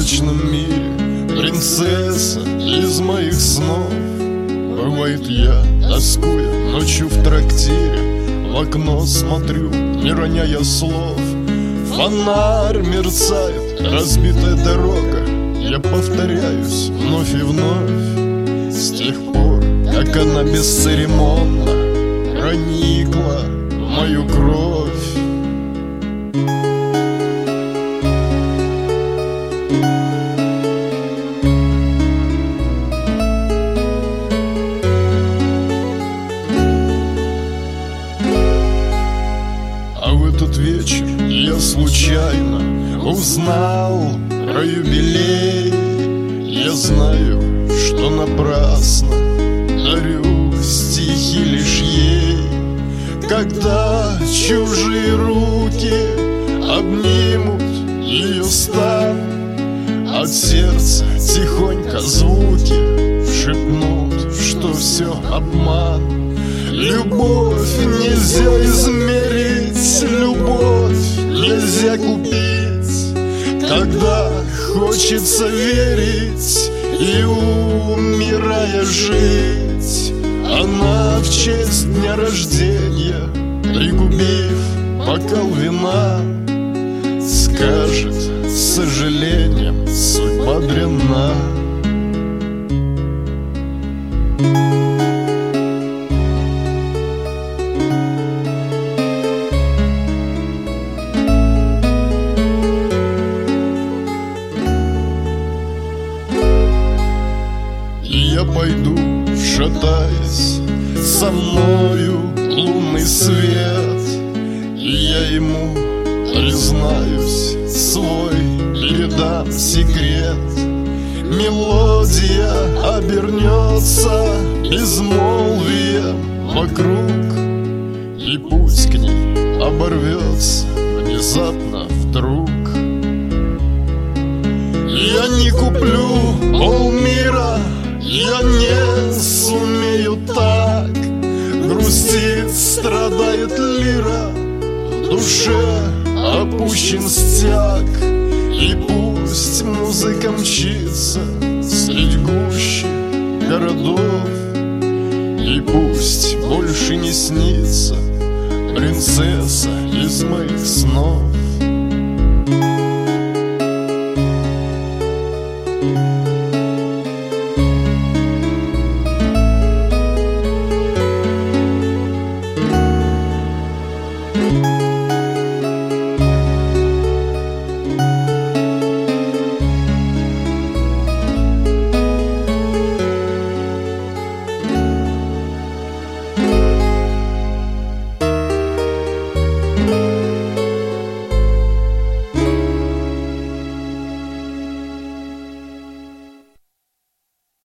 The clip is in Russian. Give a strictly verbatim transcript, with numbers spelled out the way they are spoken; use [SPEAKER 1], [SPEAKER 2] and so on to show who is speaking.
[SPEAKER 1] сказочном мире, принцесса из моих снов. Бывает, я тоскую ночью в трактире, в окно смотрю, не роняя слов. Фонарь мерцает, разбитая дорога, я повторяюсь вновь и вновь. С тех пор, как она бесцеремонно проникла в мою кровь. А в этот вечер я случайно узнал про юбилей. Я знаю, что напрасно дарю стихи лишь ей. Когда чужие руки обнимут ее стан, от сердца тихонько звуки шепнут, что все обман. Любовь нельзя измерить, любовь нельзя купить. Когда хочется верить и, умирая, жить, она в честь дня рождения, пригубив бокал вина, скажет с сожалением: судьба дрянна. Я пойду, шатаясь, со мною лунный свет, и я ему признаюсь, свой передам секрет. Мелодия обернется безмолвием вокруг, и путь к ней оборвется внезапно вдруг. Я не куплю полмира, я не сумею так. Грустит, страдает лира, в душе опущен стяг. И пусть музыка мчится средь гущи городов, и пусть больше не снится принцесса из моих снов.